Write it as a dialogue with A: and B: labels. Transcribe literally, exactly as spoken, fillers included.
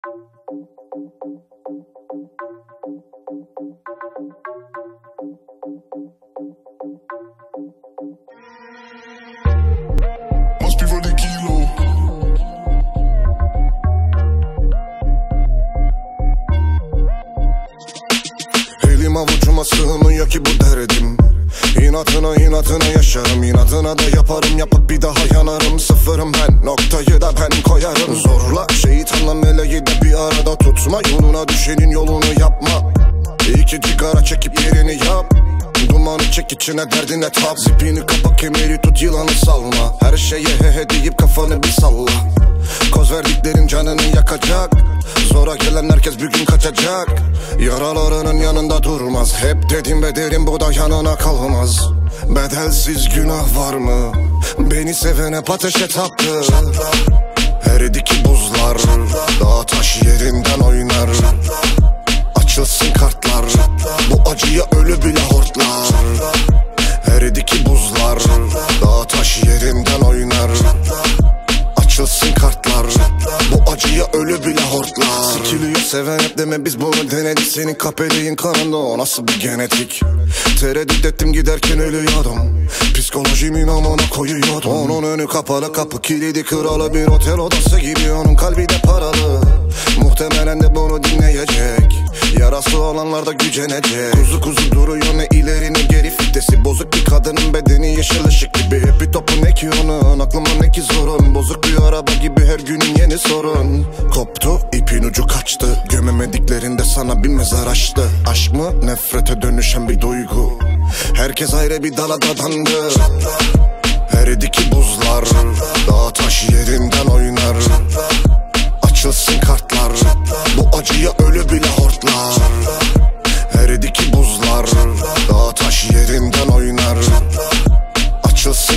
A: Must be for the kilo. Elim avucuma sığmıyor ki bu derdim. İnatına inatına yaşarım, inatına da yaparım, yapıp bir daha yanarım. Sıfırım ben, noktayı da ben koyarım. Zorla şeytanla meleği de bir arada tutma. Yoluna düşenin yolunu yapma. İki sigara çekip yerini yap. Dumanı çek içine, derdine tap. Zipini kapa, kemeri tut, yılanı salma. Her şeye he he deyip kafanı bir salla. Koz verdiklerin canını yakacak. Zora gelen herkes bir gün kaçacak. Yaralarının yanında durmaz. Hep dedim be derim, bu da yanına kalmaz. Bedelsiz günah var mı? Beni seven hep ateşe taptı. Eridi ki buzlar, dağ taş yerinden oynar. Açılsın kartlar, bu acıya ölü bile hortlar. Eridi ki buzlar, dağ taş yerinden oynar. Açılsın kartlar, bu acıya ölü bile hortlar. Sikiliyor seven hep deme, biz bunu denedik. Senin kapeliğin kanında, o nasıl bir genetik? Tereddüt ettim giderken ölüyordum. Psikolojimin amına koyuyordum. Onun önü kapalı, kapı kilidi kralı. Bir otel odası gibi, onun kalbi de paralı. Muhtemelen de bunu dinleyecek. Yarası olanlar da gücenecek. Kuzu kuzu duruyor, ne ileri ne geri. Fitesi bozuk bir kadının bedeni yeşil ışık gibi. Hep bir topu ne ki onun, aklıma ne ki zorun. Bozuk bir araba gibi her günün yeni sorun. Koptu, ipin ucu kaçtı. Gömemediklerinde sana bir mezar açtı. Aşk mı nefrete dönüşen bir duygu. Herkes ayrı bir dala dadandı. Eridi ki buzlar, dağ taş yerinden oynar. Açılsın kartlar, bu acıya ölü bile hortlar. Eridi ki buzlar, dağ taş yerinden oynar. Açılsın kartlar, bu acıya ölü bile hortlar. Eridi ki buzlar, dağ taş yerinden oynar. Açılsın kartlar, bu acıya ölü bile hortlar. Eridi ki buzlar, dağ taş yerinden oynar. Açılsın kartlar, bu acıya ölü bile hortlar. Eridi ki buzlar, dağ taş yerinden oynar. Açılsın kartlar, bu acıya ölü bile hortlar.